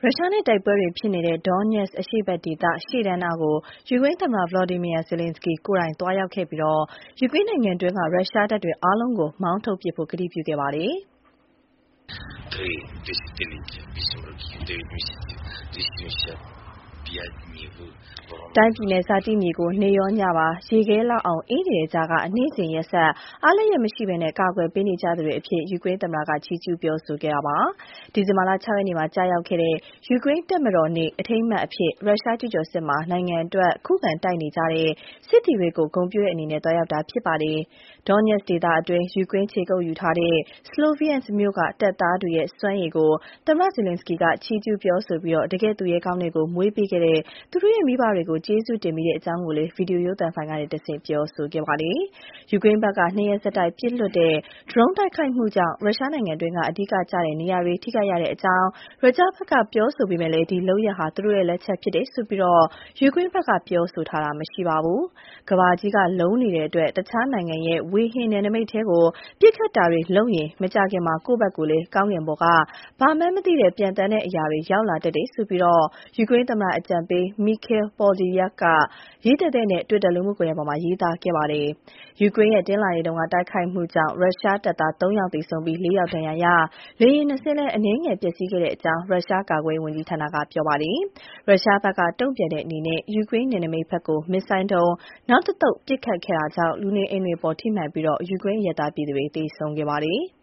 ရုရှားနဲ့တိုက်ပွဲတွေဖြစ်နေတဲ့ Donetsk အရှေ့ဘက်ဒေသရှေ့တန်းနားကို ယူကရိန်းသမ္မတ Volodymyr Zelenskyy ကိုယ်တိုင်သွားရောက်ခဲ့ပြီး ယူကရိန်းနိုင်ငံတွင်းက ရုရှားတပ်တွေအားလုံးကို မောင်းထုတ်ပစ်ဖို့ ကတိပြုခဲ့ပါတယ်။ တိုင်းပြည်နဲ့ဇာတိမြေကို နေ့ရောညပါ ရေခဲလောက်အောင် အေးနေတဲ့ကြားက နေ့စဉ်ရက်ဆက် အားလပ်ရက်မရှိဘဲ ကာကွယ်ပေးနေကြသူတွေအဖြစ် ယူကရိန်းသမ္မတက ချီးကျူးပြောဆိုခဲ့တာပါ။ ဒီဇင်ဘာ 6 ရက်နေ့မှာကျရောက်တဲ့ ယူကရိန်းတပ်မတော်နေ့ အထိမ်းအမှတ်အဖြစ် ရုရှားကျူးကျော်စစ်မှာ နိုင်ငံအတွက် ခုခံတိုက်နေကြတဲ့ စစ်သည်တွေကို ဂုဏ်ပြုတဲ့အနေနဲ့ သွားရောက်တာဖြစ်ပါတယ်။ Donetsk ဒေသအတွင်း ယူကရိန်းခြေကုပ်ယူထားတဲ့ Sloviansk မြို့က တပ်သားတွေရဲ့ စွမ်းရည်ကို သမ္မတ Zelenskyy က ချီးကျူးပြောဆိုပြီး တကယ့်သူရဲကောင်းတွေကို မွေးပေးခဲ့တဲ့ သူတို့ရဲ့မိဘတွေကို ကျေးဇူးတင်မိကြောင်းလည်း ဗွီဒီယိုရုပ်သံဖိုင်ကနေတဆင့် ပြောဆိုခဲ့ပါတယ်။ ယူကရိန်းဘက်က 2 ရက်ဆက်တိုက်ပစ်လွှတ်တဲ့ ဒရုန်းတိုက်ခိုက်မှုကြောင့် ရုရှားနိုင်ငံတွင်းက အဓိကကျတဲ့နေရာတွေ ထိခိုက်ရကြောင်း ရုရှားဘက်ကပြောဆိုပေမဲ့ ဒီလုပ်ရပ်ဟာ သူတို့ရဲ့လက်ချက်ဖြစ်တယ်ဆိုပြီး ယူကရိန်းဘက်က ပြောဆိုထားတာမရှိပါဘူး။ ကမ္ဘာကြီးကလုံးနေတဲ့အတွက် တခြားနိုင်ငံရဲ့ ဝေဟင်နယ်နိမိတ်ထဲကို ပစ်ခတ်တာတွေလုပ်ရင် မကြာခင် ကိုယ့်ဘက်ကိုလည်း ကောင်းကင်ပေါ်က ဘာမှန်းမသိတဲ့ ပျံသန်းတဲ့အရာတွေ ရောက်လာတတ်တယ်ဆိုပြီး ယူကရိန်းသမ္မတအကြံပေး Mikhail Podolyak က ရေးတည့်တည့်နဲ့ Twitter လူမှုကွန်ရက်ပေါ်မှာ ရေးသားခဲ့ပါတယ်။ ယူကရိန်းရဲ့ တနင်္လာနေ့က တိုက်ခိုက်မှုကြောင့် ရုရှားတပ်သား 3 ယောက်သေဆုံးပြီး 4 ယောက်ဒဏ်ရာရ၊ လေယာဉ် 2 စင်းလည်း အနည်းငယ်ပျက်စီးခဲ့ကြောင်း ရုရှားကာကွယ်ရေးဝန်ကြီးဌာနက ပြောပါတယ်။ ရုရှားဘက်က တုံ့ပြန်တဲ့အနေနဲ့ ယူကရိန်းနယ်နိမိတ်ဘက်ကို မစ်ဇိုင်းဒုံး နောက်တသုတ်ပစ်ခတ်ခဲ့တာကြောင့် လူနေအိမ်တွေအပေါ်ထိမှန်ပြီး ယူကရိန်းအရပ်သားပြည်သူတွေ သေဆုံးခဲ့ပါတယ်။